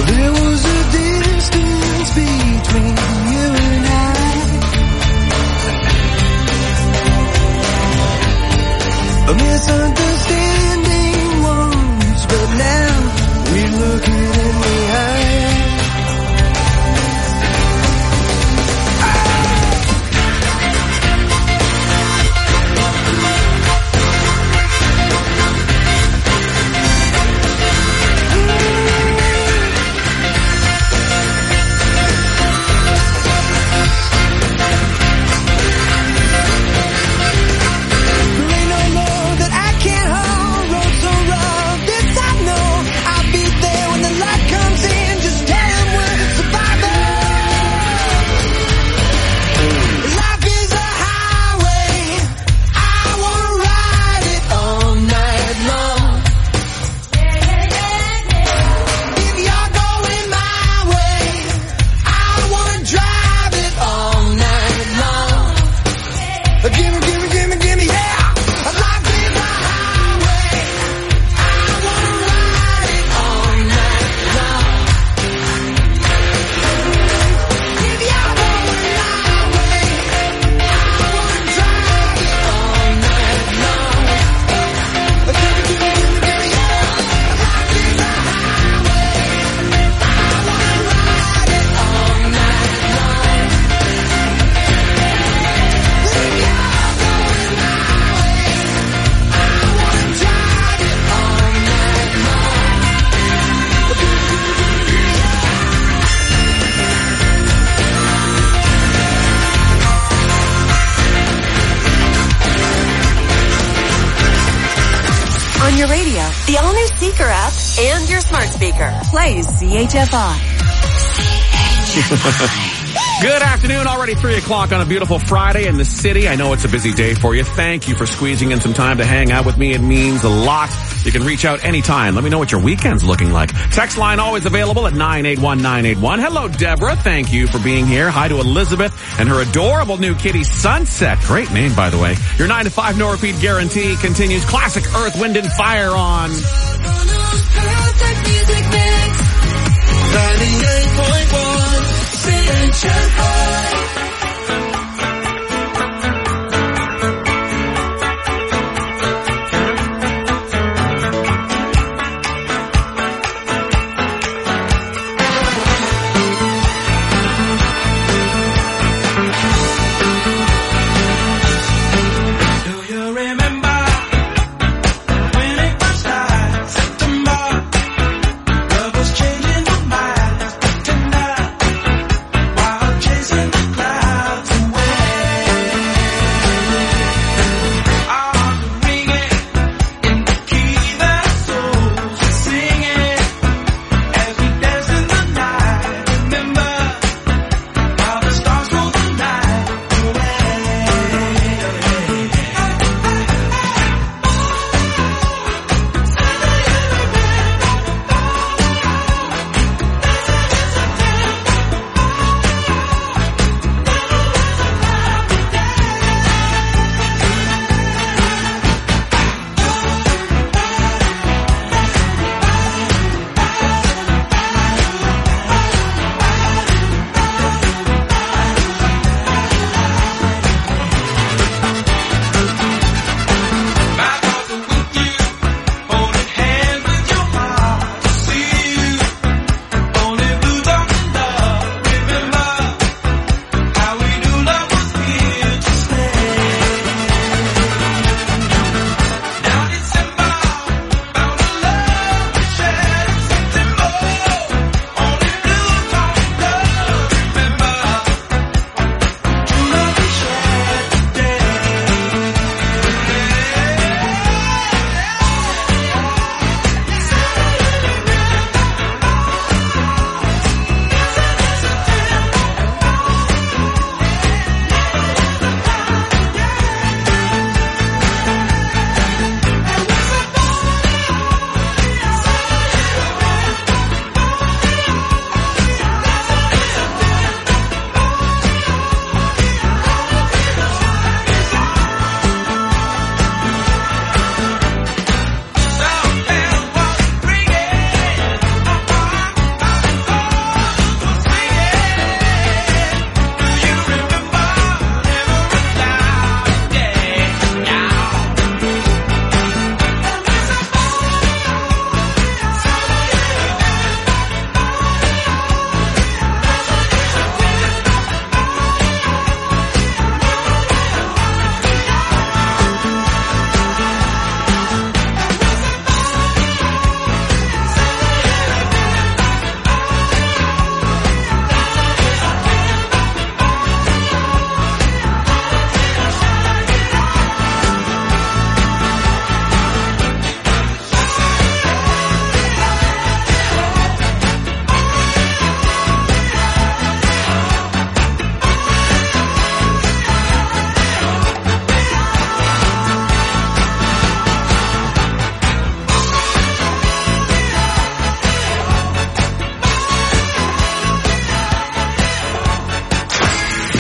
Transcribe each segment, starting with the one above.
There was a distance between you and I. A misunderstanding once, but now we're looking in the eye. On your radio, the all-new Seeker app, and your smart speaker. Plays CHFI. Good afternoon, already 3 o'clock on a beautiful Friday in the city. I know it's a busy day for you. Thank you for squeezing in some time to hang out with me. It means a lot. You can reach out anytime. Let me know what your weekend's looking like. Text line always available at 981-981. Hello, Deborah. Thank you for being here. Hi to Elizabeth and her adorable new kitty, Sunset. Great name, by the way. Your 9 to 5 no repeat guarantee continues. Classic Earth, Wind, and Fire on 98.1 CHFI. Chasing the clouds.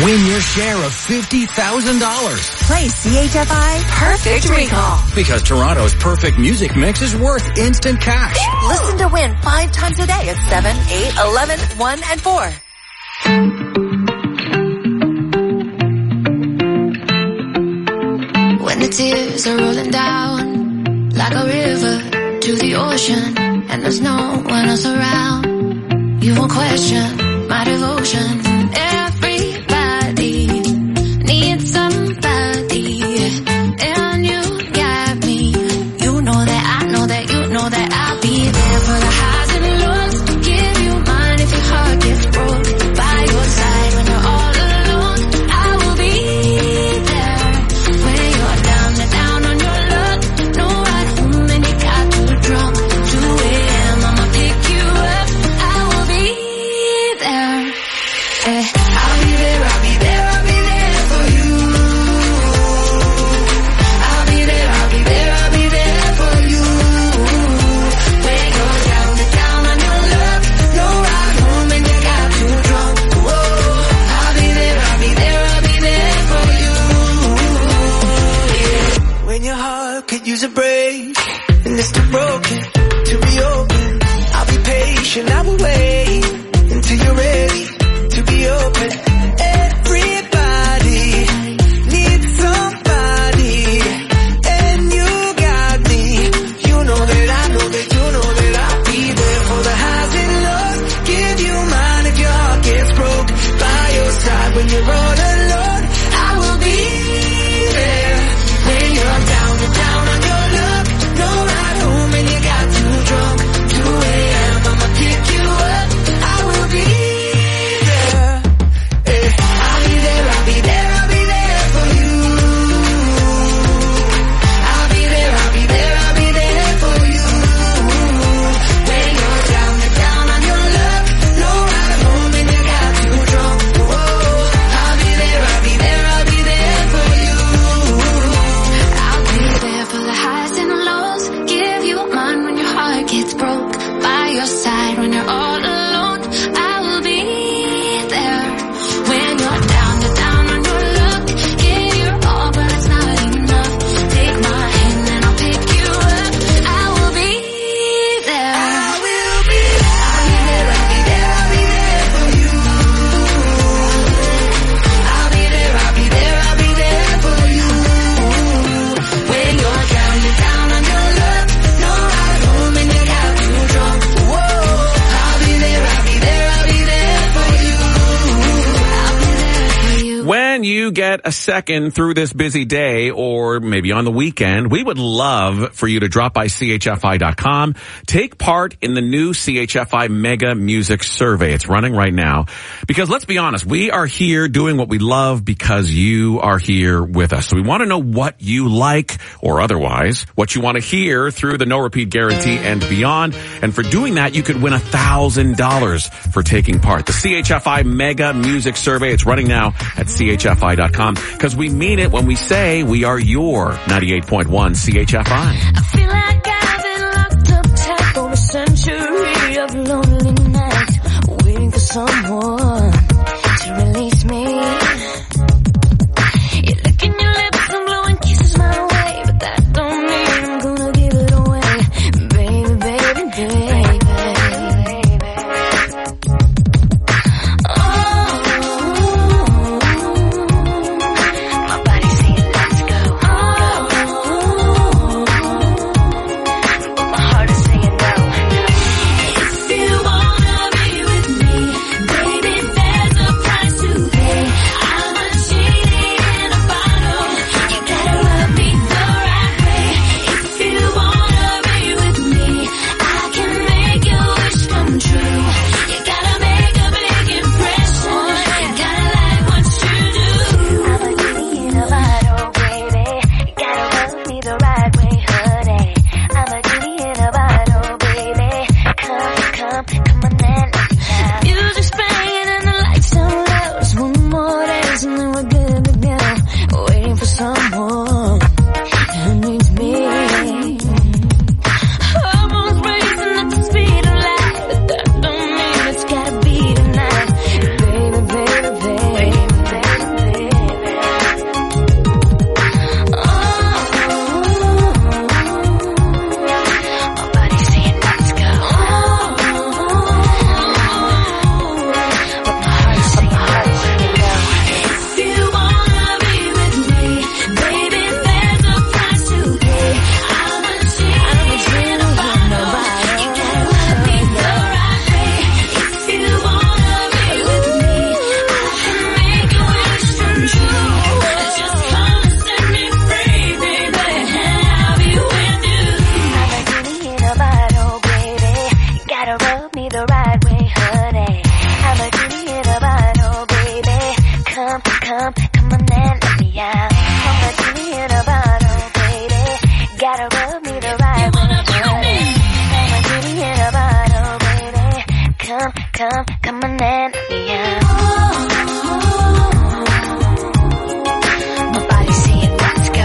Win your share of $50,000. Play CHFI Perfect Recall. Because Toronto's perfect music mix is worth instant cash. Listen to win 5 times a day at 7, 8, 11, 1, and 4. When the tears are rolling down like a river to the ocean, and there's no one else around, you won't question my devotion. Everybody needs somebody, and you got me. You know that I know that you know that I'll be there for the highs and lows. Give you mine if your heart gets broke. By your side when you're all alone, I will be there. When you're down and down on your luck, no ride home and you got too drunk. 2 a.m. I'ma pick you up. I will be there. I'll be there, I'll be there, I'll be there for you. I'll be there, I'll be there, I'll be there for you. When you're down and down on your luck, no ride home and you got too drunk. Whoa, I'll be there, I'll be there, I'll be there for you. Yeah. When your heart could use a break and it's too broken to reopen, I'll be patient, I will wait until you're ready to be open. Everybody needs somebody, and you got me. You know that I know that you know that I'll be there for the highs and lows. Give you mine if your heart gets broke. By your side when you're all alone, I will be there. When you're down and down on your luck, no ride home and you got too drunk. 2 a.m. I'ma pick you up. I will be there. I'll be there, I'll be there, I'll be there for you. I'll be there, I'll be there, I'll be there for you. When you're down and down on your luck, no ride home and you got too drunk. Whoa, I'll be there, I'll be there, I'll be there for you. I'll be there for the highs and lows. Give you mine when your heart gets broke. By your side when you're all alone, I will be there. When you're down and down on your luck, give your all but it's not enough. Take my hand and I'll pick you up. I will be there. I will be there. I'll be there, I'll be there, I'll be there for you. I'll be there, I'll be there, I'll be there for you. When you're down and down on your luck, no ride home and you got too drunk. Whoa, I'll be there, I'll be there, I'll be there for you. I'll be there for you. When you get a second through this busy day or maybe on the weekend, we would love for you to drop by CHFI.com. Take part in the new CHFI Mega Music Survey. It's running right now. Because let's be honest, we are here doing what we love because you are here with us. So we want to know what you like or otherwise, what you want to hear through the no repeat guarantee and beyond. And for doing that, you could win $1,000 for taking part. The CHFI Mega Music Survey, it's running now at CHFI.com because we mean it when we say we are your 98.1 CHFI. I feel like I've been locked up tight for a century of lonely nights, waiting for someone to release me. You're licking your lips and blowing kisses my way, but that don't mean I'm gonna give it away, baby, baby, baby. My body's saying let's go. But my heart is saying no. If you wanna be with me, baby, the right way, honey. I'm a genie in a bottle, baby. Come on and let me out. I'm a genie in a bottle, baby. Gotta rub me the right way, honey. I'm a genie in a bottle, baby. Come on and let me out. My body's saying let's go,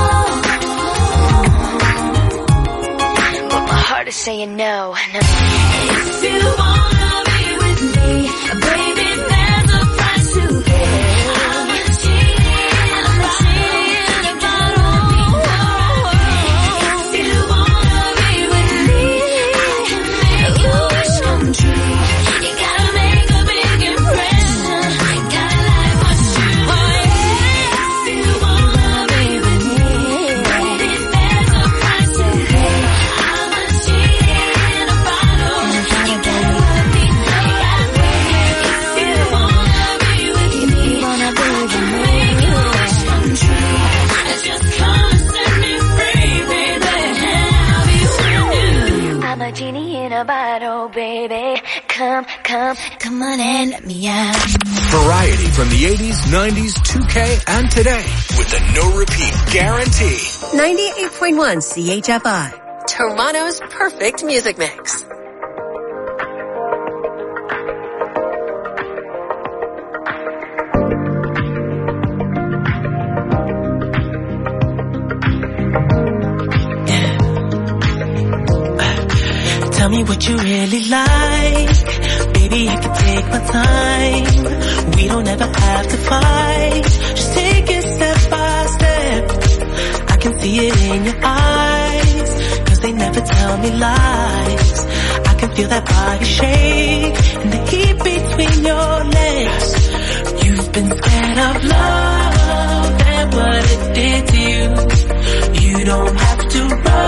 but my heart is saying no. If you wanna be with me, baby, there's a price to pay. I'm a genie in a bottle. If you wanna be with me, make your wish come true. You gotta make a big impression. Gotta like what you want. If you wanna be with me, baby, there's a price to pay. I'm a genie in a bottle. You gotta let me know that way. If you wanna be with me, make your wish come true. Just come and set me free, baby. I'll be with you. I'm a genie in a bottle, baby. Come on and let me out. Variety from the 80s, 90s, 2K, and today with the no repeat guarantee. 98.1 CHFI, Toronto's perfect music mix. Tell me what you really like. Baby, I can take my time. We don't ever have to fight. Just take it step by step. I can see it in your eyes, 'cause they never tell me lies. I can feel that body shake and the heat between your legs. You've been scared of love and what it did to you. You don't have to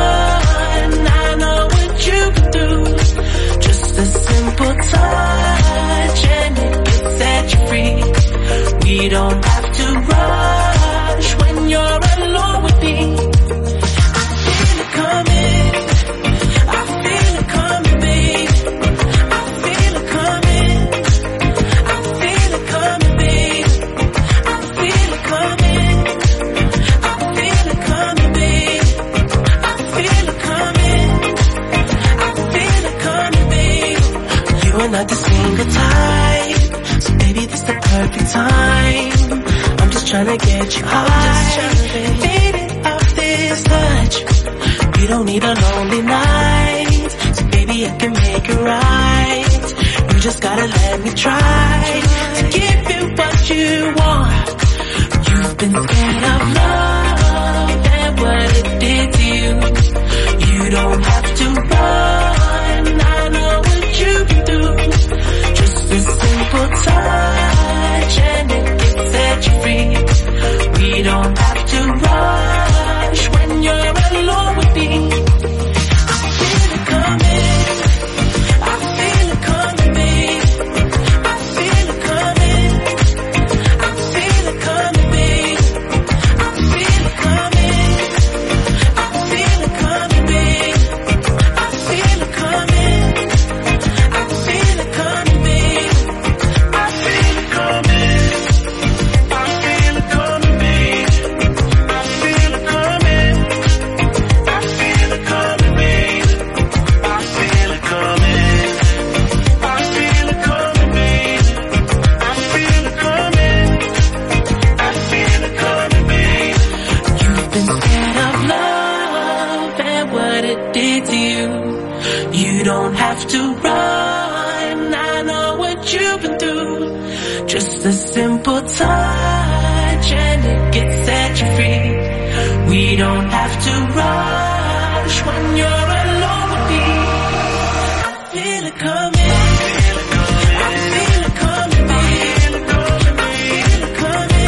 run. I know what you can do. Just a simple touch and it can set you free. We don't have to rush when you're alone with me. I feel it coming. I feel it coming, babe. I feel it coming. I feel it coming, babe. I feel it coming. I feel it coming, babe. I feel it coming. I feel it coming, babe. You are not the single type, so baby, this the perfect time. I'm just trying to get you high, faded off this touch. You don't need a lonely night, so baby, I can make it right. You just gotta let me try to give you what you want. You've been scared of love and what it did to you. You don't have to run. I know what you can do. Just a simple touch and it can set you free. We don't have to rush when you're alone with me. I feel it coming. I feel it coming, babe. I feel it coming. I feel it coming, babe. I feel it coming. I feel it coming, babe. I feel it coming. I feel it coming, babe. I feel it coming. I feel it coming, babe. I feel it coming. I feel it coming, babe. I feel it coming. I feel it coming, babe. I feel it coming. I feel it coming, babe. You've been scared of love and what it did to you. You don't have to run. I know what you can do. Just a simple touch and it gets set you free. We don't have to rush when you're alone with me. I feel it coming. I feel it coming, babe. I feel it coming.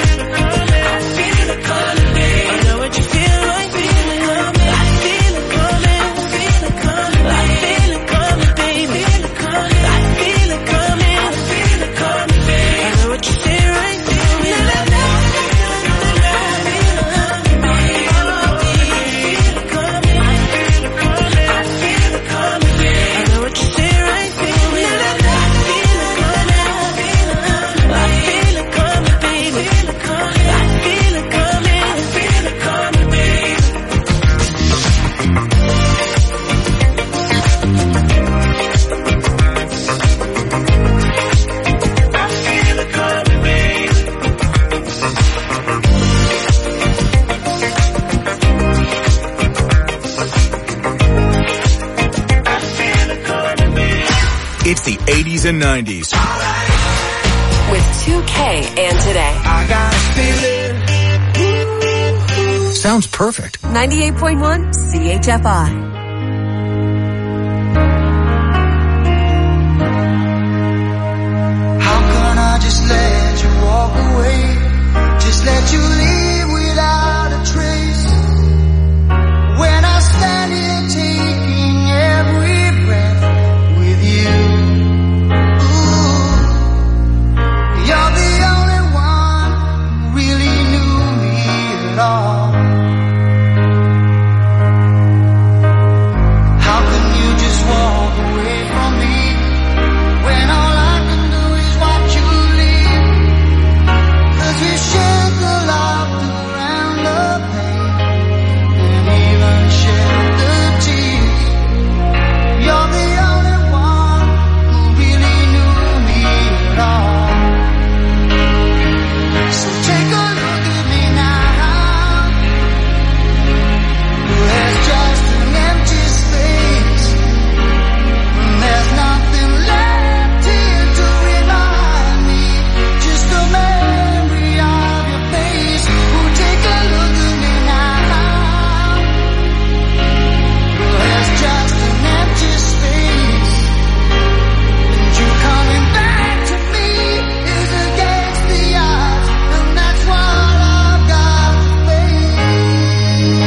I feel it coming, babe. I know what you feel like. I feel it coming. I feel it coming. I feel it coming. I feel it coming, baby. I feel it coming. I feel it coming, babe. I know what you feel right. I feel it coming. I feel it coming. I feel it coming. It's the 80s and 90s. With 2K and Today. I got a feeling. Sounds perfect. 98.1 CHFI. Just let you walk away. Just let you leave without a trace. When I stand here taking every breath with you. Ooh, you're the only one who really knew me at all. How can you just walk away from me when all I can do is watch you? We shared the laughter and the pain, and even shared the tears. You're the only one who really knew me at all. So take a look at me now. There's just an empty space, and there's nothing left here to remind me. Just a memory of your face. Oh, take a look at me now. There's just an empty space, and you coming back to me is against the odds, and that's what I've got to face.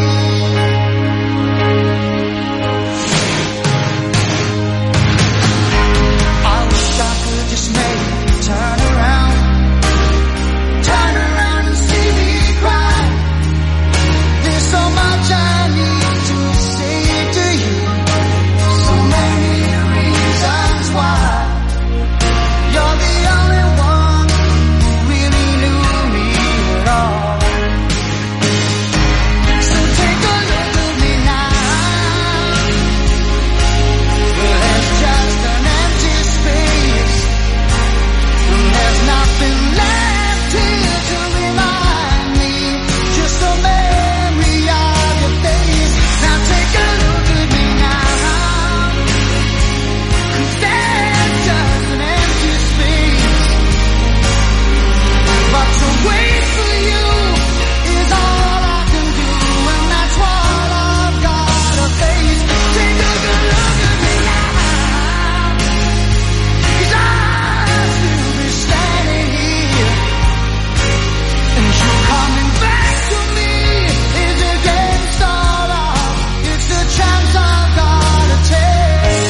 I wish I could just make you turn around and see me cry. There's so much I need to say to you, so many reasons why. You're the only one who really knew me at all. So take a look at me now. There's just an empty space, and there's nothing left here to remind me. Just a memory of your face. Now take a look at me now. 'Cause there's just an empty space, but to wait for you is all I can do, and that's what I've got to face. Take a good look at me now, 'cause I'll still be standing here, and you coming back to me is against all odds. It's a chance I've got to take.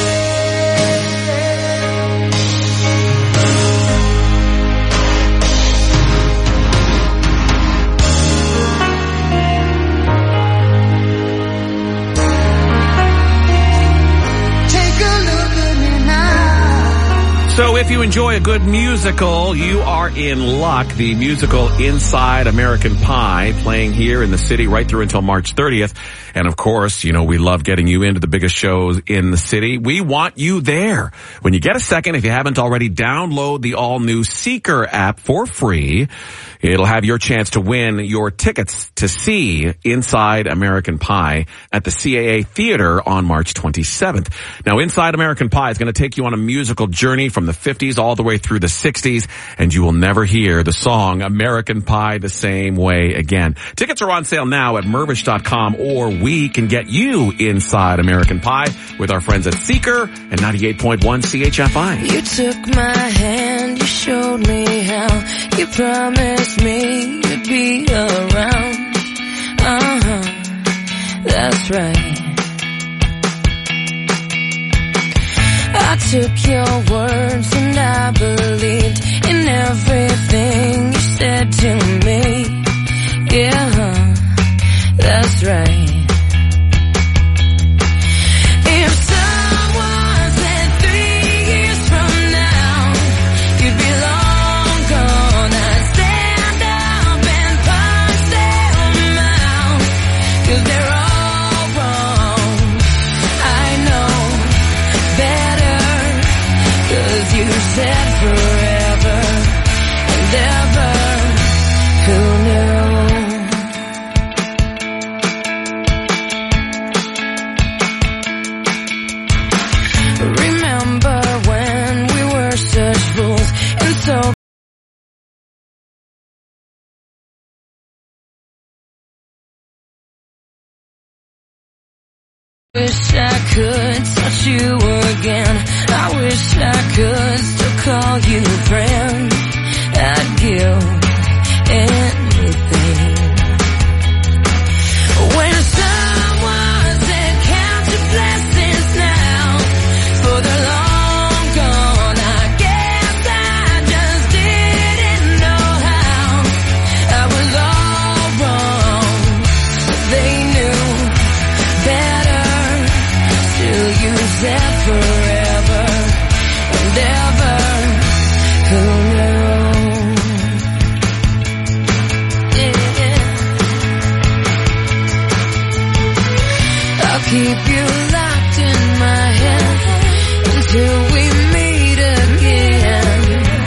Take a look at me now. So if you enjoy a good musical, you are in luck. The musical Inside American Pie playing here in the city right through until March 30th. And of course, you know, we love getting you into the biggest shows in the city. We want you there. When you get a second, if you haven't already, download the all-new Seeker app for free. It'll have your chance to win your tickets to see Inside American Pie at the CAA Theater on March 27th. Now, Inside American Pie is going to take you on a musical journey from the 50s all the way through the 60s, and you will never hear the song American Pie the same way again. Tickets are on sale now at Mirvish.com, or we can get you inside American Pie with our friends at Seeker and 98.1 CHFI. You took my hand, you showed me how, you promised me you'd be around. That's right. I took your words and I believed in everything you said to me. Yeah, that's right. If someone said 3 years from now you'd be long gone, I'd stand up and punch them out, 'cause they're all wrong. I know better, 'cause you said forever and ever. Who knew? so wish I could touch you again. I wish I could still call you friend. I'd give anything. When someone said count your blessings now, for the long gone, I guess I just didn't know how. I was all wrong, but they knew better. Still you said forever and ever. Who knew? Yeah. I'll keep you locked in my head until we meet again.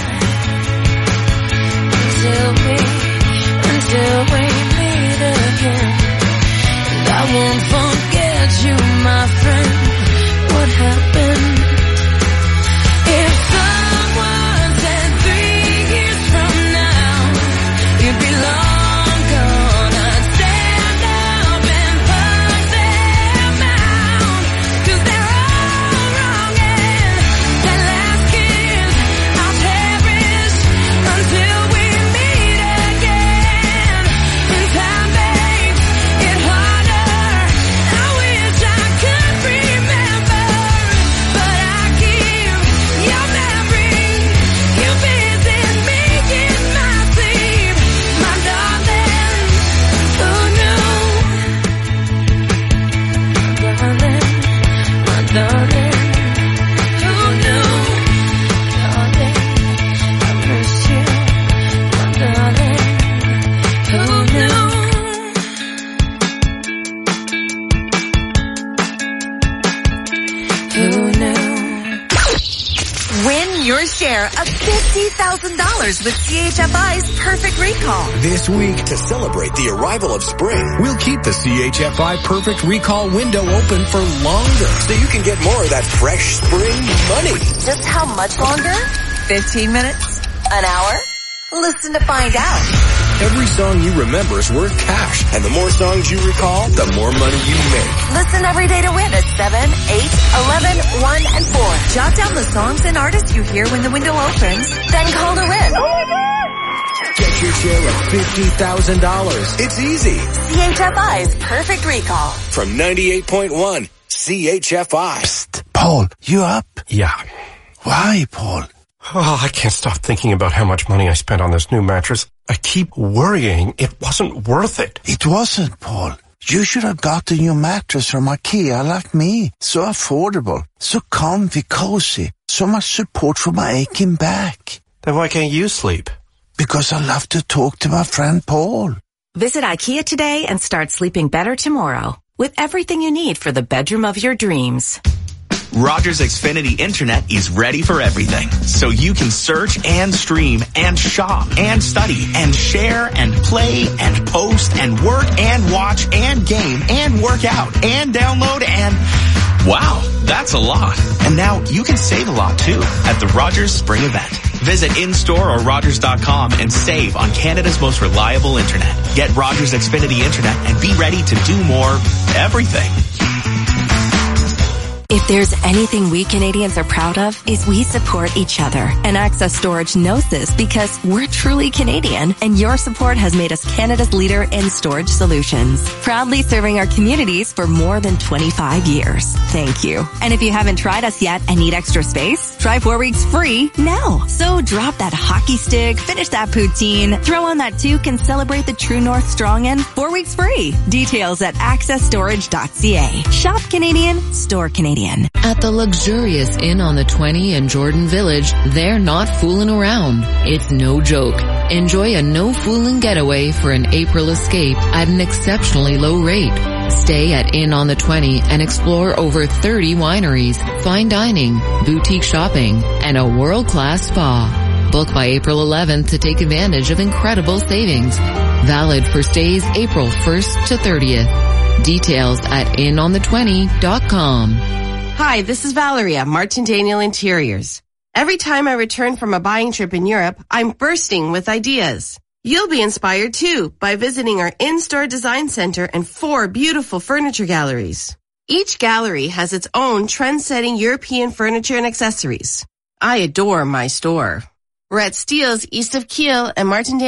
Until we meet again. And I won't forget you, my friend. What happened? If someone said 3 years from now you'd be long gone, I'd stand up and punch them out, 'cause they're all wrong, and that last kiss I'll cherish until we meet again. And time makes it harder. I wish I could remember, but I keep your memory. You visit me in my sleep, my darling. Who knew? My darling, who knew? Darling, I miss you, my darling. Who knew? Who knew? Win your share of $50,000 with CHFI's Perfect Recall. This week, to celebrate the arrival of spring, we'll keep the CHFI Perfect Recall window open for longer so you can get more of that fresh spring money. Just how much longer? 15 minutes? An hour? Listen to find out. Every song you remember is worth cash, and the more songs you recall, the more money you make. Listen every day to win at 7, 8, 11, 1, and 4. Jot down the songs and artists you hear when the window opens, then call to win. Get your share of $50,000. It's easy. CHFI's Perfect Recall. From 98.1 CHFI. Psst, Paul, you up? Yeah. Why, Paul? Oh, I can't stop thinking about how much money I spent on this new mattress. I keep worrying it wasn't worth it. It wasn't, Paul. You should have gotten your mattress from IKEA like me. So affordable, so comfy, cozy, so much support for my aching back. Then why can't you sleep? Because I love to talk to my friend Paul. Visit IKEA today and start sleeping better tomorrow with everything you need for the bedroom of your dreams. Rogers Xfinity Internet is ready for everything, so you can search and stream and shop and study and share and play and post and work and watch and game and work out and download and... Wow, that's a lot. And now you can save a lot too at the Rogers Spring Event. Visit in-store or Rogers.com and save on Canada's most reliable internet. Get Rogers Xfinity Internet and be ready to do more everything. If there's anything we Canadians are proud of, is we support each other. And Access Storage knows this because we're truly Canadian, and your support has made us Canada's leader in storage solutions. Proudly serving our communities for more than 25 years. Thank you. And if you haven't tried us yet and need extra space, try 4 weeks free now. So drop that hockey stick, finish that poutine, throw on that toque, and celebrate the True North Strong In 4 weeks free. Details at accessstorage.ca. Shop Canadian, store Canadian. At the luxurious Inn on the 20 in Jordan Village, they're not fooling around. It's no joke. Enjoy a no-fooling getaway for an April escape at an exceptionally low rate. Stay at Inn on the 20 and explore over 30 wineries, fine dining, boutique shopping, and a world-class spa. Book by April 11th to take advantage of incredible savings. Valid for stays April 1st to 30th. Details at inonthe20.com. Hi, this is Valeria, Martin Daniel Interiors. Every time I return from a buying trip in Europe, I'm bursting with ideas. You'll be inspired too by visiting our in-store design center and 4 beautiful furniture galleries. Each gallery has its own trend-setting European furniture and accessories. I adore my store. We're at Steele's east of Kiel and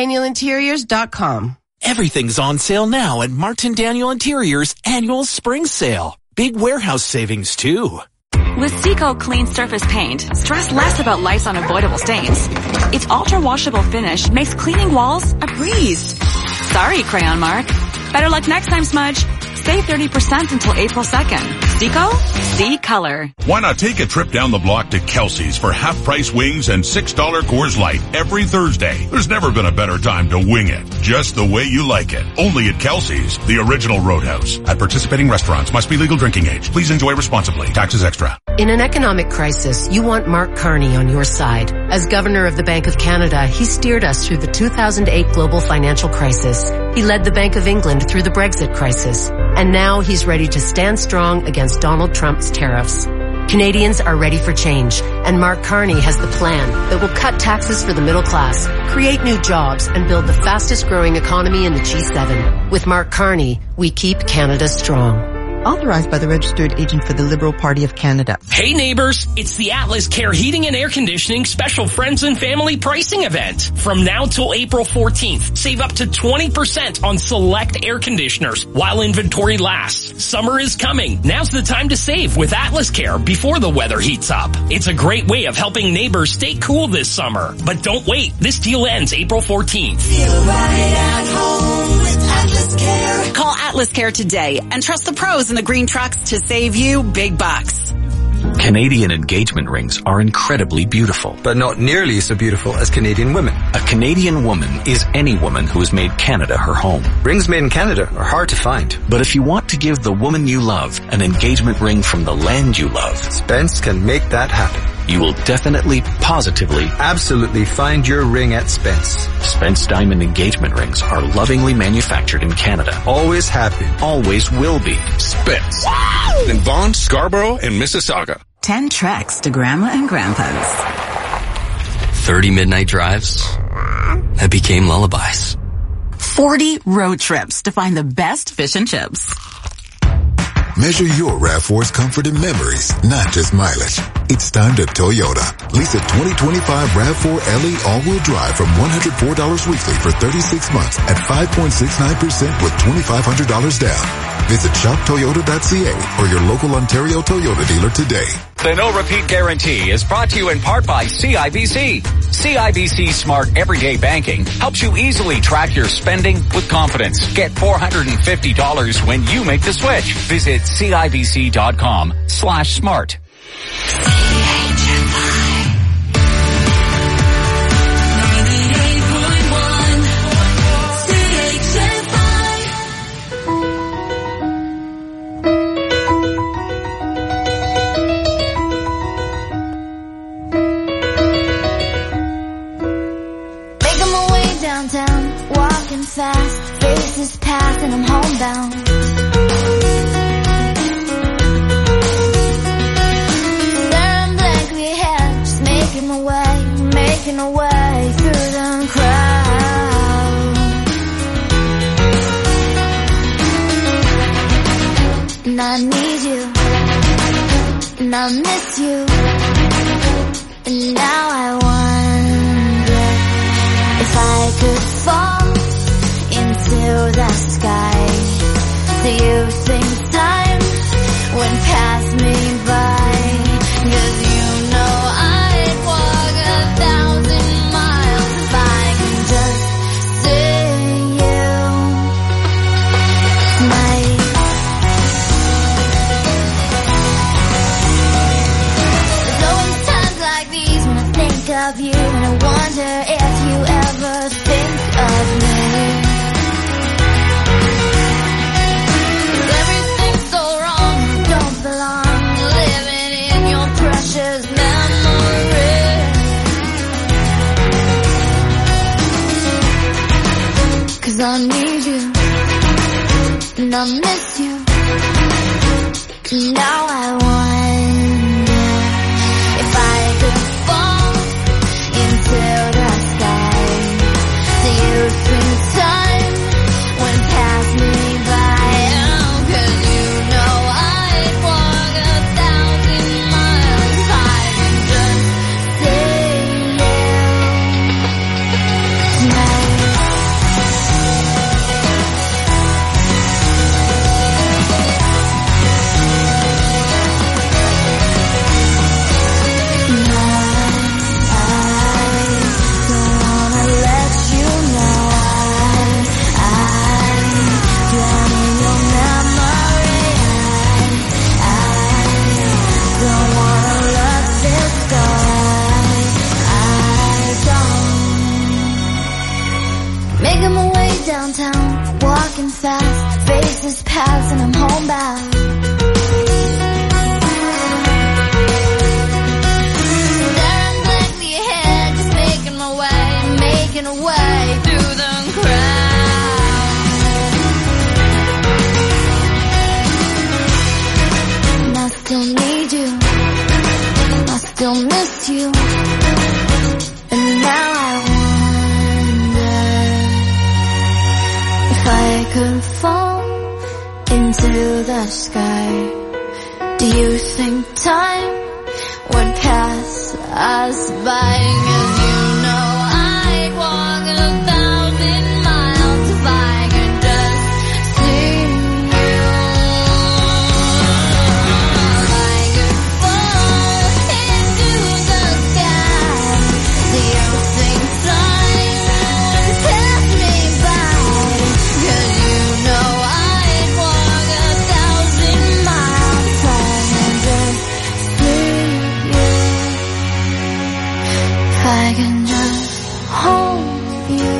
MartinDanielInteriors.com. Everything's on sale now at Martin Daniel Interiors annual spring sale. Big warehouse savings too. With Seco Clean Surface Paint, stress less about life's unavoidable stains. Its ultra-washable finish makes cleaning walls a breeze. Sorry, Crayon Mark. Better luck next time, Smudge. Save 30% until April 2nd. Seco? See color. Why not take a trip down the block to Kelsey's for half-price wings and $6 Coors Light every Thursday? There's never been a better time to wing it, just the way you like it. Only at Kelsey's, the original Roadhouse. At participating restaurants, must be legal drinking age. Please enjoy responsibly. Taxes extra. In an economic crisis, you want Mark Carney on your side. As Governor of the Bank of Canada, he steered us through the 2008 global financial crisis. He led the Bank of England through the Brexit crisis. And now he's ready to stand strong against Donald Trump's tariffs. Canadians are ready for change, and Mark Carney has the plan that will cut taxes for the middle class, create new jobs, and build the fastest growing economy in the G7. With Mark Carney, we keep Canada strong. Authorized by the Registered Agent for the Liberal Party of Canada. Hey neighbors, it's the Atlas Care Heating and Air Conditioning Special Friends and Family Pricing Event. From now till April 14th, save up to 20% on select air conditioners while inventory lasts. Summer is coming. Now's the time to save with Atlas Care before the weather heats up. It's a great way of helping neighbors stay cool this summer. But don't wait. This deal ends April 14th. Feel right at home with Atlas Care. Call Atlas Care today and trust the pros in the green trucks to save you big bucks. Canadian engagement rings are incredibly beautiful. But not nearly so beautiful as Canadian women. A Canadian woman is any woman who has made Canada her home. Rings made in Canada are hard to find. But if you want to give the woman you love an engagement ring from the land you love, Spence can make that happen. You will definitely, positively, absolutely find your ring at Spence. Spence Diamond engagement rings are lovingly manufactured in Canada. Always have been. Always will be. Spence. Wow! In Vaughan, Scarborough, and Mississauga. 10 treks to Grandma and Grandpa's. 30 midnight drives that became lullabies. 40 road trips to find the best fish and chips. Measure your RAV4's comfort and memories, not just mileage. It's time to Toyota. Lease a 2025 RAV4 LE all-wheel drive from $104 weekly for 36 months at 5.69% with $2,500 down. Visit shoptoyota.ca or your local Ontario Toyota dealer today. The No Repeat Guarantee is brought to you in part by CIBC. CIBC Smart Everyday Banking helps you easily track your spending with confidence. Get $450 when you make the switch. Visit CIBC.com/smart. Downtown, walking fast, faces pass and I'm homebound. Staring blankly ahead, just making my way through the crowd. And I need you, and I miss you, and now I wonder if I could fall into the sky. Do you think time would pass me by? 'Cause you know I'd walk 1,000 miles if I can just see you tonight. There's always times like these when I think of you, and I wonder if you ever think of me. 'Cause everything's so wrong, don't belong, living in your precious memory. 'Cause I need you, and I miss you, and now I wonder if I could fall fast, faces pass and I'm homebound. Staring blankly ahead, just making my way through the crowd. And I still need you, I still miss you, and now I wonder if I could fall into the sky. Do you think time would pass us by? 'Cause you know I'd walk 1,000 miles if I could just see you. If I could fall into the sky, do you think time would pass me by? 'Cause you know I'd walk 1,000 miles if I could just see you. If I can just hold you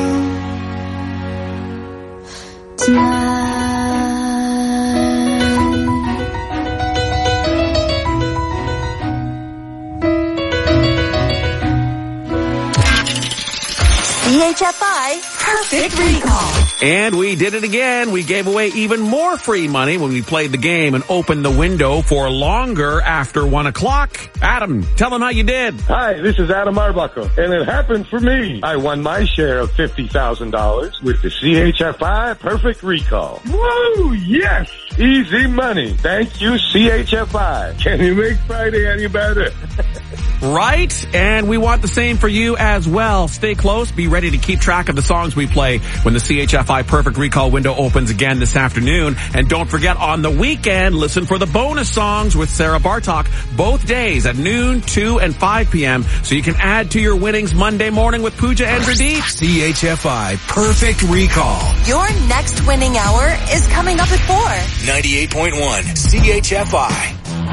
CHFI Perfect Recall. And we did it again. We gave away even more free money when we played the game and opened the window for longer after 1 o'clock. Adam, tell them how you did. Hi, this is Adam Arbuckle, and it happened for me. I won my share of $50,000 with the CHFI Perfect Recall. Woo! Yes! Easy money. Thank you, CHFI. Can you make Friday any better? Right? And we want the same for you as well. Stay close. Be ready to keep track of the songs we play when the CHFI Perfect Recall window opens again this afternoon. And don't forget, on the weekend, listen for the bonus songs with Sarah Bartok both days at noon, 2 and 5 p.m. so you can add to your winnings Monday morning with Pooja and Pradeep. CHFI Perfect Recall. Your next winning hour is coming up at 4. 98.1 CHFI.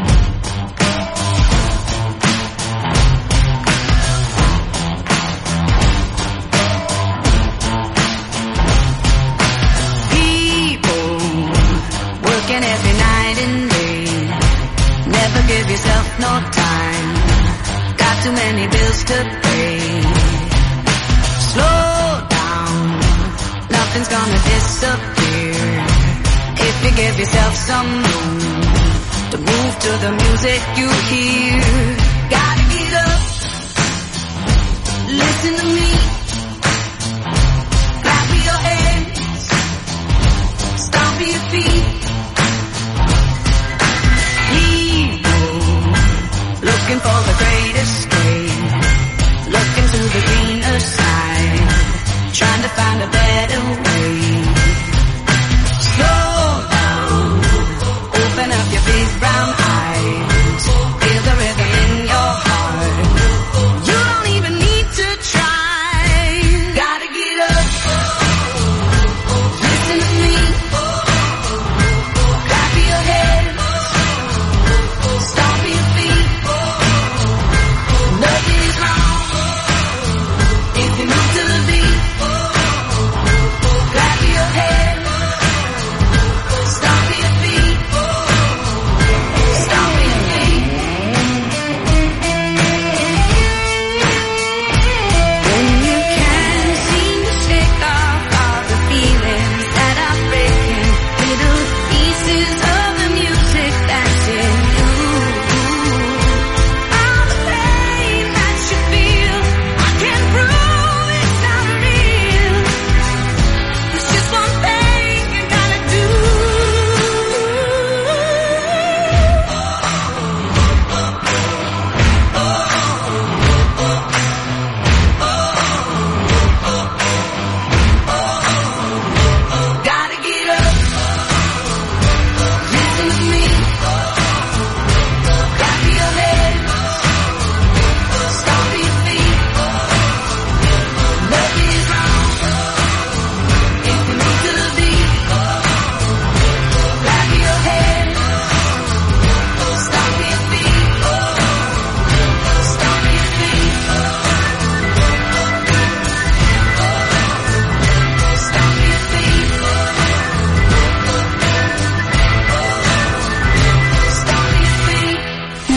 Every night and day, never give yourself no time, got too many bills to pay. Slow down, nothing's gonna disappear if you give yourself some room to move to the music you hear. Gotta get up, listen to me, clap your hands, stomp your feet. Looking for the great escape, looking to the greener side, trying to find a better way. Slow down, open up your big brown eyes, feel the rhythm in your heart. You don't even need to try. Gotta get up, listen to me, clap your hands, stomp your feet.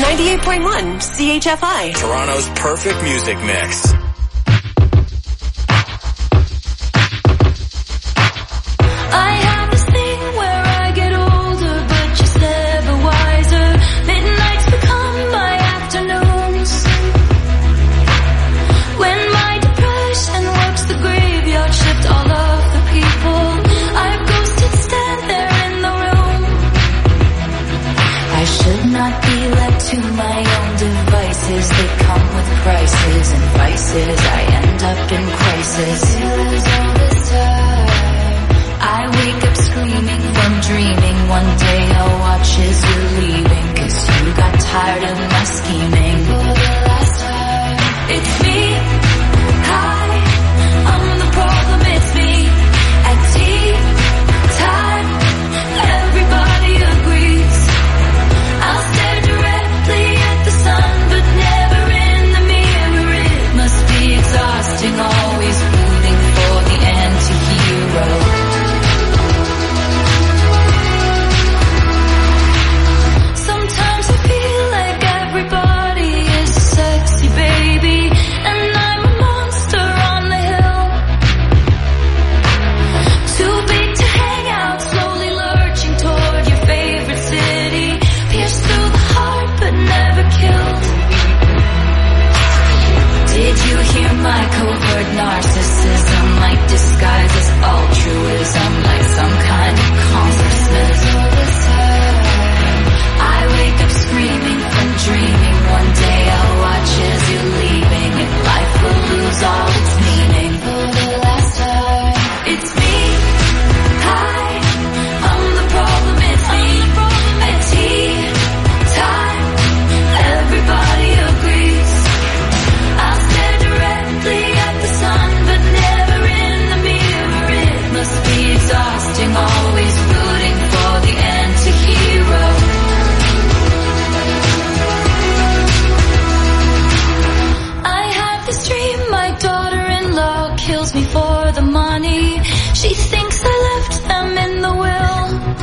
98.1 CHFI. Toronto's perfect music mix. I have this thing where I get older, but just never wiser. Midnights become my afternoons. When my depression works the graveyard shift, all of the people I've ghosted stand there in the room. I should not be left to my own devices. They come with prices and vices. I end up in crisis. Feelings all the time. I wake up screaming from dreaming. One day I'll watch as you're leaving, 'cause you got tired of my scheming. For the last time, it's me. Hi, I'm the problem, it's me. At tea time, everybody agrees. I'll stare directly at the sun, but never in the mirror. It must be exhausting, always rooting for the anti-hero. Sometimes I feel like everybody is sexy, baby, and I'm a monster on the hill. Too big to hang out, slowly lurching toward your favorite city. Pierced through the heart, but never killed. Did you hear my covert narcissism? Like disguised as altruism, like some kind of consciousness. All the time, I wake up screaming from dreaming. One day I'll watch as you're leaving, and life will lose all its meaning. For the last time, it's me. Hi, I'm the problem, it's me. At tea time, everybody agrees. I'll stare directly at the sun, but never in the mirror. It must be exhausting, always rooting for the anti-hero. I have this dream, my daughter-in-law kills me for the money. She thinks I left them in the will.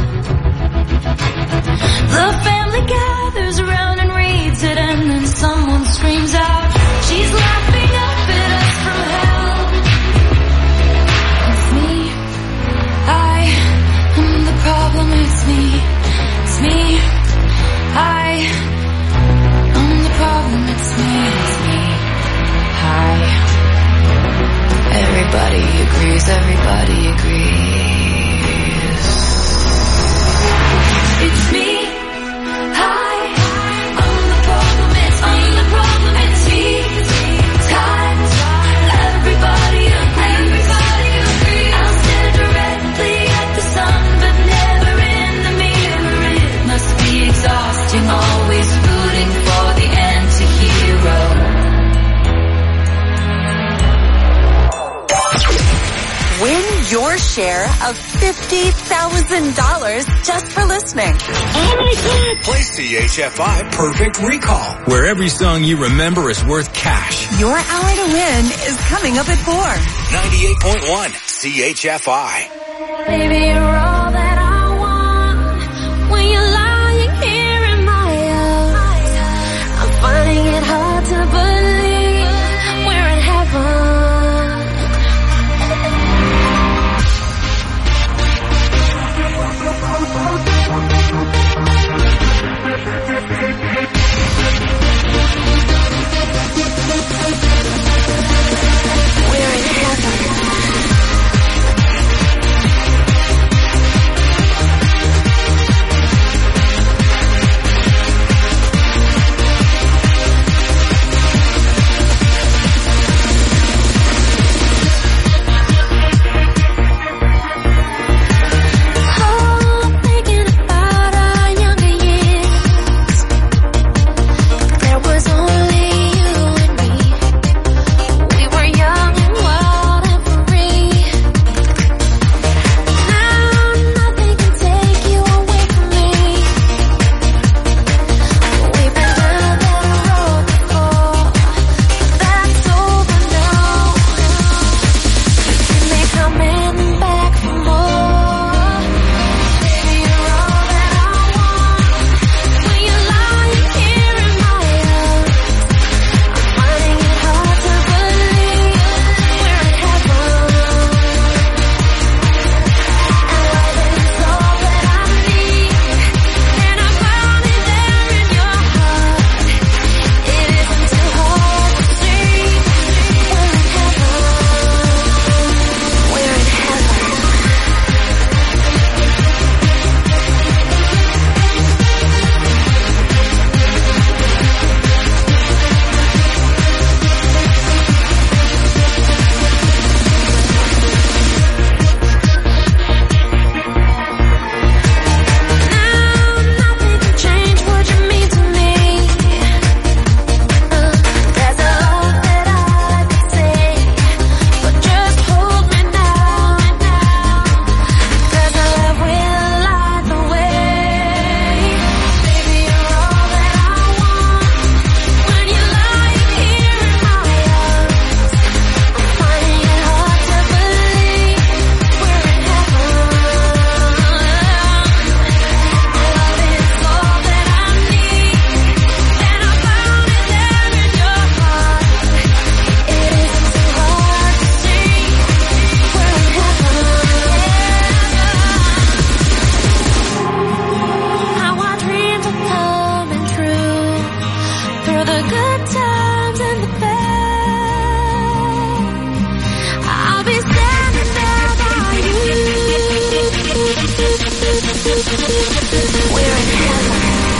The family gathers around and reads it, and then someone screams out, she's laughing up at us from hell. It's me. I am the problem, it's me. It's me. I am the problem, it's me. It's me. Hi. Everybody agrees, everybody agrees. It's me. Hi. I'm the problem, it's me. I'm the problem, it's me. Time. Everybody agrees. Everybody agrees. I'll stare directly at the sun, but never in the mirror. It must be exhausting, always rooting for the anti-hero. Win your share of $50,000 just for listening. Oh my God! Play CHFI Perfect Recall, where every song you remember is worth cash. Your hour to win is coming up at 4. 98.1 CHFI. Baby, you're all that I want. When you're lying here in my arms, I'm finding it hard to believe we're in heaven. We're in heaven. through the good times and the bad. I'll be standing there by you. We're in heaven.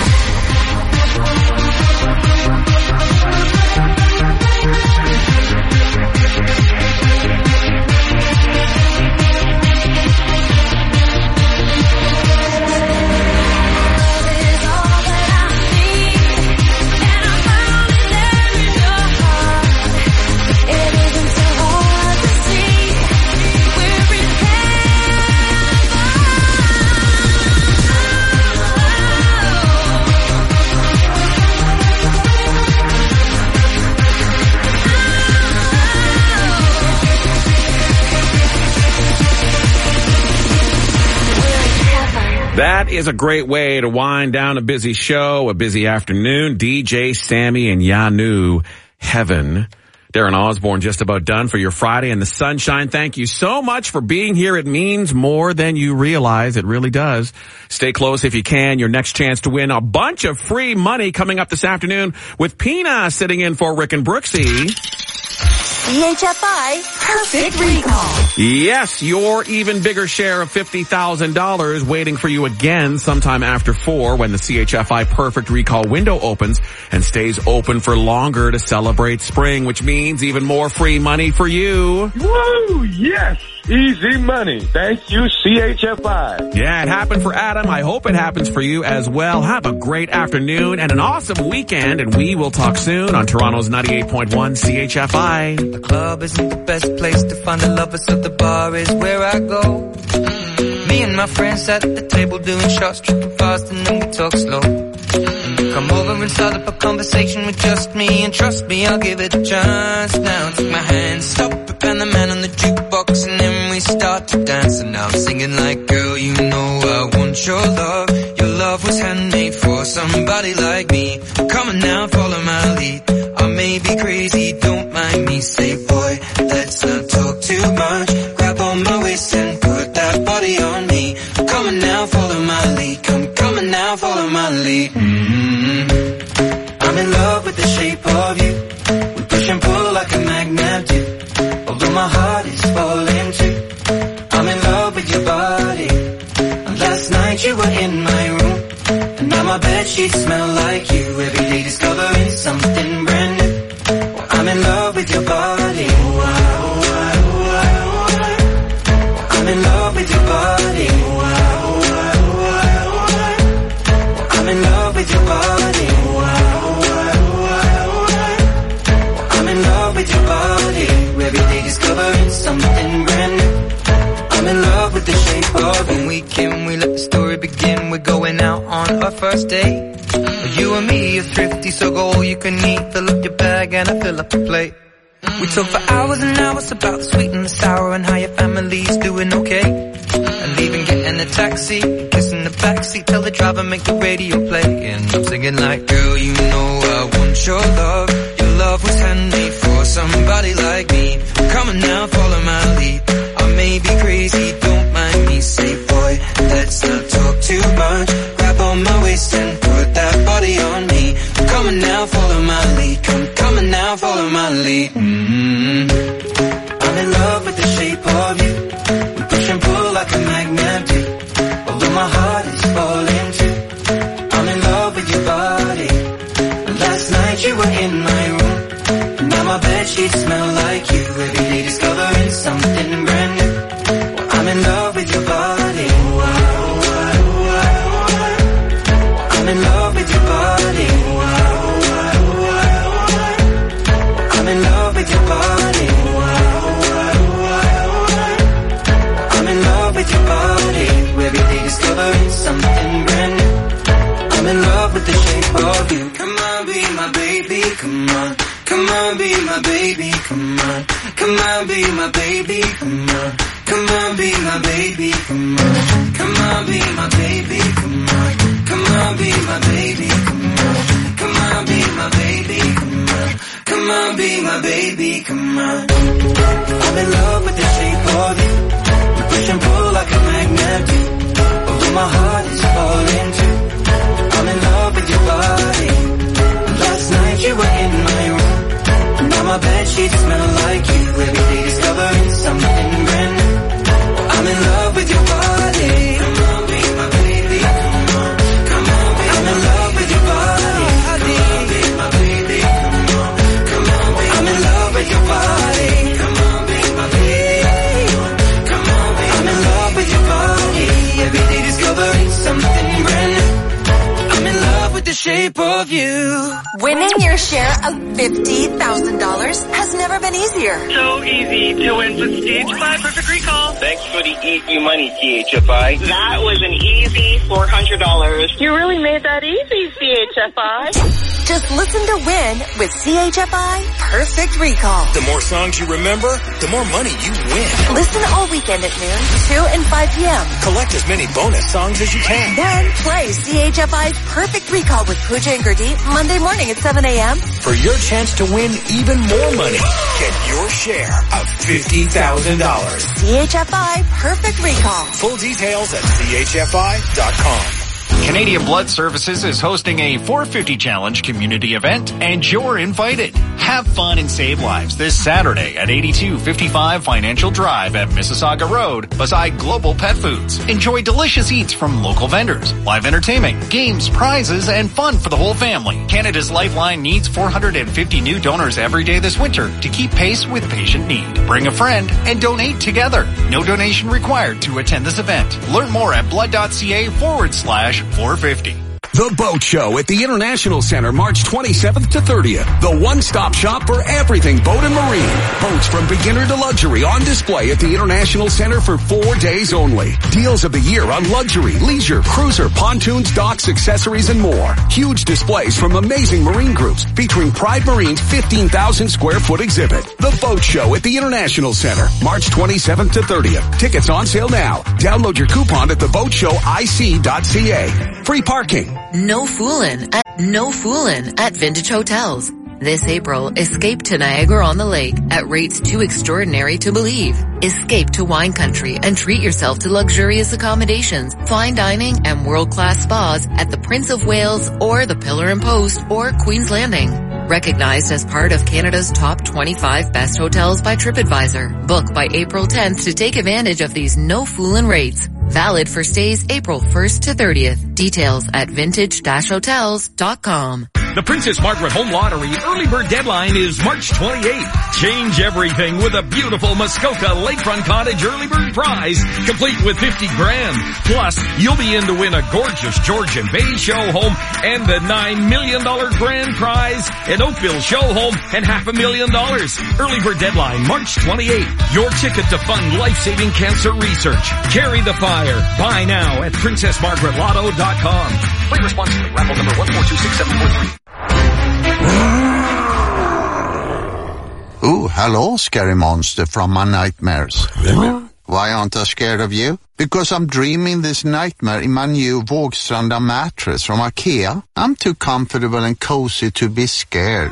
That is a great way to wind down a busy show, a busy afternoon. DJ Sammy and Yanu, Heaven. Darren Osborne just about done for your Friday in the sunshine. Thank you so much for being here. It means more than you realize. It really does. Stay close if you can. Your next chance to win a bunch of free money coming up this afternoon with Pina sitting in for Rick and Brooksy. CHFI Perfect Recall. Yes, your even bigger share of $50,000 waiting for you again sometime after 4 when the CHFI Perfect Recall window opens and stays open for longer to celebrate spring, which means even more free money for you. Woo! Yes! Easy money. Thank you, CHFI. Yeah, it happened for Adam. I hope it happens for you as well. Have a great afternoon and an awesome weekend, and we will talk soon on Toronto's 98.1 CHFI. The club isn't the best place to find the lovers, so the bar is where I go. Me and my friends at the table doing shots, tripping fast, and then we talk slow. Come over and start up a conversation with just me, and trust me, I'll give it a chance. Now take my hand, stop it, and the man on the jukebox, and then we start to dance. And now I'm singing like, girl, you know I want your love. Your love was handmade for somebody like me. Come on now, follow my lead. I may be crazy, don't mind me. Say, boy, let's not talk too much. Grab on my waist and put that body on me. Come on now, follow my lead. Come on now, follow my lead. I'm in love with the shape of you. We push and pull like a magnet do. Although my heart is falling too. I'm in love with your body. And last night you were in my room, and now my bedsheets smell like you. Every day discovering something brand new. I'm in love with your body. I'm in love with your body. I'm in love with your body. I'm in love with your body. Every day discovering something brand new. I'm in love with the shape of you. When we came, we let the story begin. We're going out on our first date. You and me are thrifty, so go all you can eat. Fill up your bag and I fill up the plate. We talk for hours and hours about the sweet and the sour and how your family's doing okay. And even getting a taxi, kissing the backseat, tell the driver make the radio play. And I'm singing like, girl, you know I want your love. Your love was handmade for somebody like me. Come on now, follow my lead. I may be crazy, don't mind me. Say, boy, let's not talk too much. Grab on my waist and put that body on me. Come on now, follow my lead. Come on now, follow my lead. I'm in love with the shape of you. We push and pull like a magnet do. Although my heart is falling too. I'm in love with your body. And last night you were in my room, and now my bedsheets smell like you. Every day discovering something brand new. I'm in love with your body. I'm in love with your body. I'm in love with your body. I'm in love with your body. Every day discovering something brand new. I'm in love with the shape of you. Come on, be my baby, come on. Come on, be my baby, come on. Come on, be my baby, come on. Come on, be my baby, come on. Come on, be my baby, come on. Come on, be my baby, come on. Come on, be my baby, come on. Come on, be my baby, come on. I'm in love with the shape of you. We push and pull like a magnet do. Although my heart is falling too. I'm in love with your body. Last night you sheets smell like you. Every day discovering something brand new. I'm in love with your body. Come on, be my baby. Come on, come on, be I'm in love with your body. Come on, be my baby. Come on, come on, be I'm in love with your body. Come on, be my baby. Come on, be I'm in love with your body. Every day discovering something brand new. I'm in love with the shape of you. Winning your share of $50,000 has never been easier. So easy to win with CHFI Perfect Recall. Thanks for the easy money, CHFI. That was an easy $400. You really made that easy, CHFI. Just listen to win with CHFI Perfect Recall. The more songs you remember, the more money you win. Listen all weekend at noon, 2 and 5 p.m. Collect as many bonus songs as you can. Then play CHFI's Perfect Recall with Pooja and Gurdeep Monday morning at 7 a.m. For your chance to win even more money, get your share of $50,000. CHFI Perfect Recall. Full details at chfi.com. Canadian Blood Services is hosting a 450 Challenge community event, and you're invited. Have fun and save lives this Saturday at 8255 Financial Drive at Mississauga Road beside Global Pet Foods. Enjoy delicious eats from local vendors, live entertainment, games, prizes, and fun for the whole family. Canada's Lifeline needs 450 new donors every day this winter to keep pace with patient need. Bring a friend and donate together. No donation required to attend this event. Learn more at blood.ca/450. The Boat Show at the International Center, March 27th to 30th. The one-stop shop for everything boat and marine. Boats from beginner to luxury on display at the International Center for 4 days only. Deals of the year on luxury, leisure, cruiser, pontoons, docks, accessories, and more. Huge displays from amazing marine groups featuring Pride Marine's 15,000 square foot exhibit. The Boat Show at the International Center, March 27th to 30th. Tickets on sale now. Download your coupon at theboatshowic.ca. Free parking. No foolin' at Vintage Hotels. This April, escape to Niagara-on-the-Lake at rates too extraordinary to believe. Escape to wine country and treat yourself to luxurious accommodations, fine dining, and world-class spas at the Prince of Wales or the Pillar and Post or Queen's Landing. Recognized as part of Canada's top 25 best hotels by TripAdvisor. Book by April 10th to take advantage of these no foolin' rates. Valid for stays April 1st to 30th. Details at vintage-hotels.com. The Princess Margaret Home Lottery early bird deadline is March 28th. Change everything with a beautiful Muskoka Lakefront Cottage early bird prize, complete with $50,000. Plus, you'll be in to win a gorgeous Georgian Bay show home and the $9 million grand prize, an Oakville show home, and $500,000. Early bird deadline March 28th. Your ticket to fund life-saving cancer research. Carry the fire. Buy now at PrincessMargaretLotto.com. Play responsibly. Raffle number 1426743. Oh, hello, scary monster from my nightmares. Why aren't I scared of you? Because I'm dreaming this nightmare in my new Vågstranda mattress from IKEA. I'm too comfortable and cozy to be scared.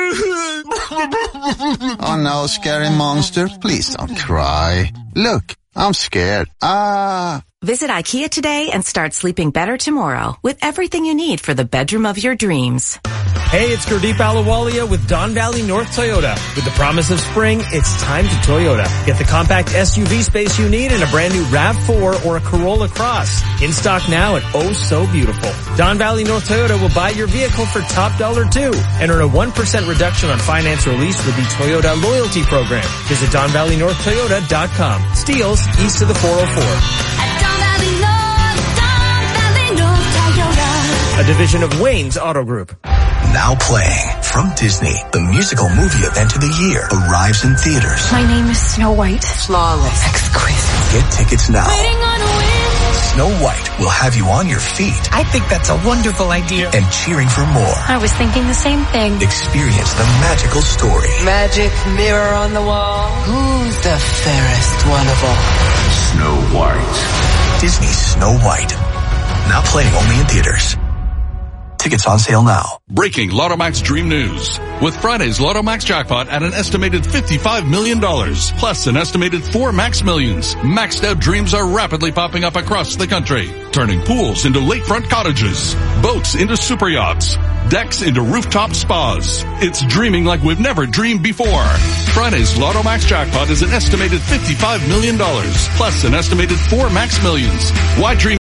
Oh no, scary monster, please don't cry. Look, I'm scared. Visit IKEA today and start sleeping better tomorrow with everything you need for the bedroom of your dreams. Hey, it's Gurdeep Ahluwalia with Don Valley North Toyota. With the promise of spring, it's time to Toyota. Get the compact SUV space you need in a brand new RAV4 or a Corolla Cross. In stock now and oh so beautiful. Don Valley North Toyota will buy your vehicle for top dollar too and earn a 1% reduction on finance or lease with the Toyota Loyalty Program. Visit DonValleyNorthToyota.com. Steeles east of the 404. A division of Wayne's Auto Group. Now playing from Disney, the musical movie event of the year arrives in theaters. My name is Snow White. Flawless. Exquisite. Get tickets now. Snow White will have you on your feet. I think that's a wonderful idea. And cheering for more. I was thinking the same thing. Experience the magical story. Magic mirror on the wall. Who's the fairest one of all? Snow White. Disney's Snow White. Now playing only in theaters. Tickets on sale now. Breaking Lotto Max Dream News. With Friday's Lotto Max jackpot at an estimated $55 million, plus an estimated 4 Max Millions, maxed out dreams are rapidly popping up across the country, turning pools into lakefront cottages, boats into super yachts, decks into rooftop spas. It's dreaming like we've never dreamed before. Friday's Lotto Max jackpot is an estimated $55 million, plus an estimated 4 Max Millions. Why dream?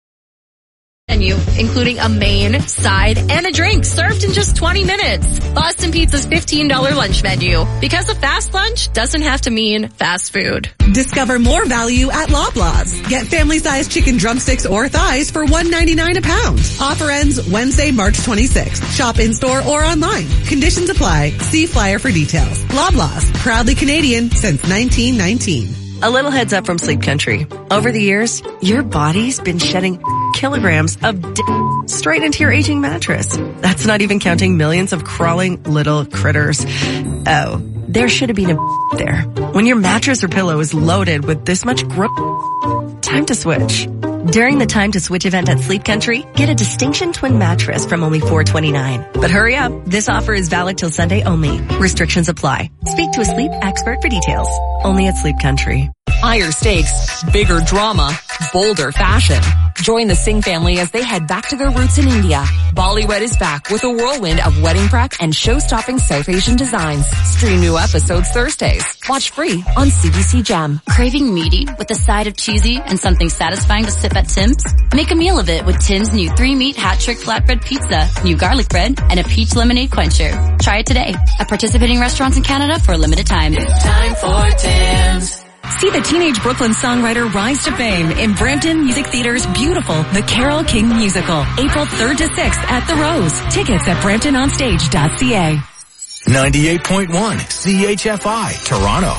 Menu, including a main, side, and a drink served in just 20 minutes. Boston Pizza's $15 lunch menu. Because a fast lunch doesn't have to mean fast food. Discover more value at Loblaws. Get family-sized chicken drumsticks or thighs for $1.99 a pound. Offer ends Wednesday, March 26th. Shop in-store or online. Conditions apply. See flyer for details. Loblaws, proudly Canadian since 1919. A little heads up from Sleep Country. Over the years, your body's been shedding kilograms of straight into your aging mattress. That's not even counting millions of crawling little critters. Oh, there should have been a there. When your mattress or pillow is loaded with this much time to switch. During the Time to Switch event at Sleep Country, get a Distinction Twin mattress from only $429. But hurry up, this offer is valid till Sunday only. Restrictions apply. Speak to a sleep expert for details. Only at Sleep Country. Higher stakes, bigger drama, bolder fashion. Join the Singh family as they head back to their roots in India. Bollywood is back with a whirlwind of wedding prep and show-stopping South Asian designs. Stream new episodes Thursdays. Watch free on CBC Gem. Craving meaty with a side of cheesy and something satisfying to sip at Tim's? Make a meal of it with Tim's new 3-meat hat-trick flatbread pizza, new garlic bread, and a peach lemonade quencher. Try it today at participating restaurants in Canada for a limited time. It's time for Tim's. See the teenage Brooklyn songwriter rise to fame in Brampton Music Theater's beautiful The Carole King Musical, April 3rd to 6th at The Rose. Tickets at bramptononstage.ca. 98.1 CHFI, Toronto.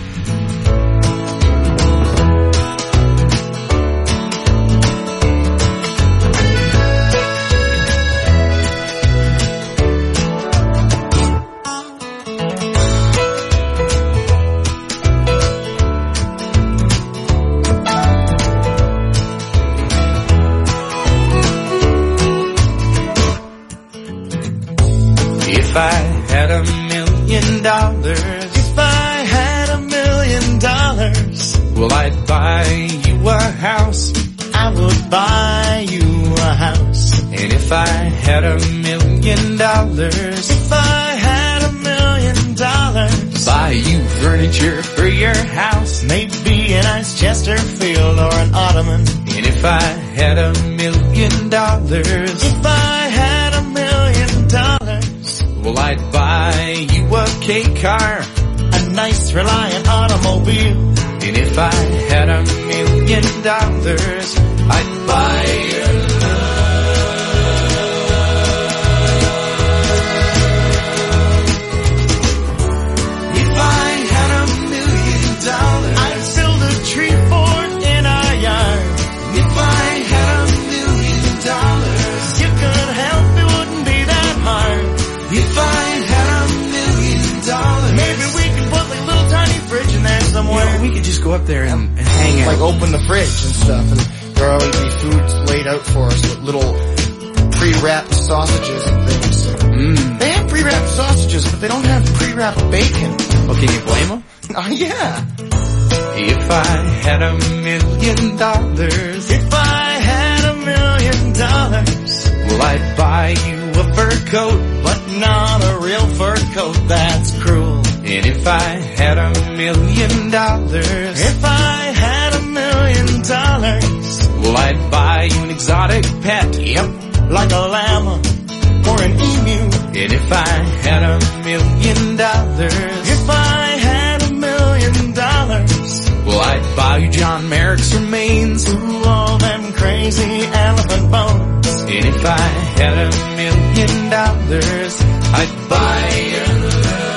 If I had $1 million, if I had $1 million, well, I'd buy you a house. I would buy you a house. And if I had $1 million, if I had $1 million, buy you furniture for your house. Maybe a nice Chesterfield or an ottoman. And if I had $1 million, if I had $1 million, well, I'd buy you a K car, a nice Reliant automobile. And if I had $1 million, I'd buy your love. If I had $1 million, I'd build a tree fort in our yard. If I had $1 million, you could help, it wouldn't be that hard. If I had $1 million, maybe we could put like a little tiny fridge in there somewhere. Yeah, we could just go up there and hang out. Like open the fridge and stuff, and there will always be food laid out for us with little pre-wrapped sausages and things. They have pre-wrapped sausages, but they don't have pre-wrapped bacon. Well, can you blame them? Yeah. If I had $1 million, if I had $1 million, well, I'd buy you a fur coat, but not a real fur coat, that's cruel. And if I had $1 million, if I had $1 million, well, I'd buy you an exotic pet, yep, like a llama or an emu. And if I had $1 million, if I had $1 million, well, I'd buy you John Merrick's remains, ooh, all them crazy elephant bones. And if I had $1 million, I'd buy your love.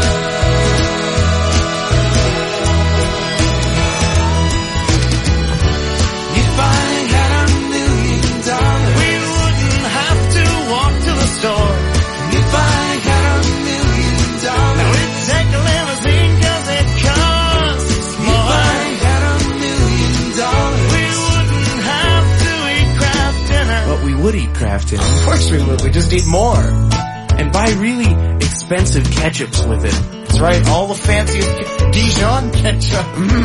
If I had $1 million, we wouldn't have to walk to the store. If I had $1 million, now we'd take a limousine 'cause it costs more. If I had $1 million, we wouldn't have to eat craft dinner. But we would eat craft often. Of course we would. We just eat more. And buy really expensive ketchups with it. That's right, all the fanciest Dijon ketchup.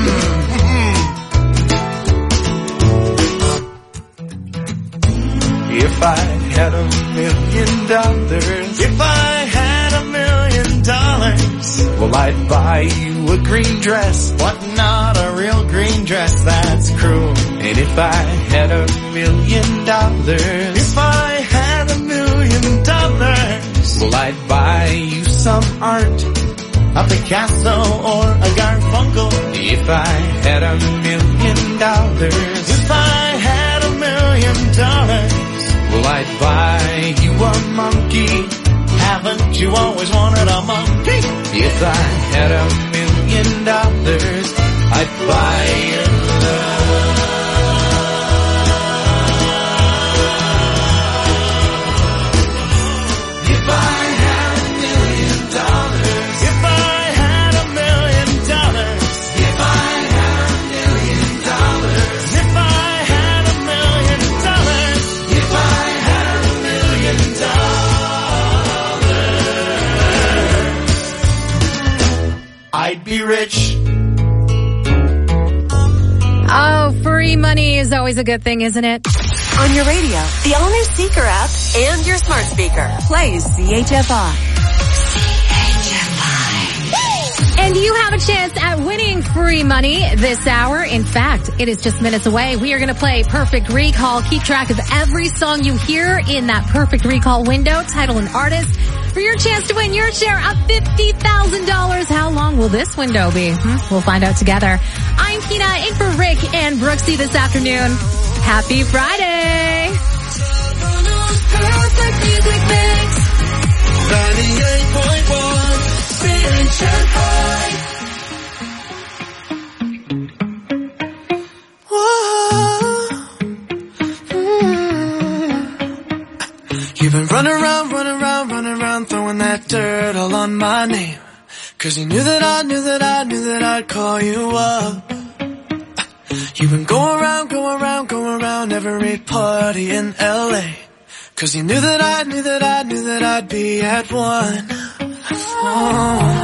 If I had $1 million, if I had $1 million, well, I'd buy you a green dress, but not a real green dress, that's cruel. And if I had $1 million, if I had $1 million, well, I'd buy you some art, a Picasso or a Garfunkel. If I had $1 million, if I had $1 million, well, I'd buy you a monkey. Haven't you always wanted a monkey? If I had $1 million, I'd buy you love. If I had $1 million, if I had $1 million, if I had $1 million, if I had $1 million, if I had $1 million, I'd be rich. Oh, free money is always a good thing, isn't it? On your radio, the all-new Seeker app, and your smart speaker. Plays CHFI. And you have a chance at winning free money this hour. In fact, it is just minutes away. We are going to play Perfect Recall. Keep track of every song you hear in that Perfect Recall window, title and artist, for your chance to win your share of $50,000. How long will this window be? We'll find out together. I'm Kina, in for Rick and Brooksy this afternoon. Happy Friday! Perfect music mix. 98.1 CHFI. You've been running around, throwing that dirt all on my name. 'Cause you knew that I'd call you up. You've been going around every party in LA. 'Cause you knew that I'd be at one. Oh.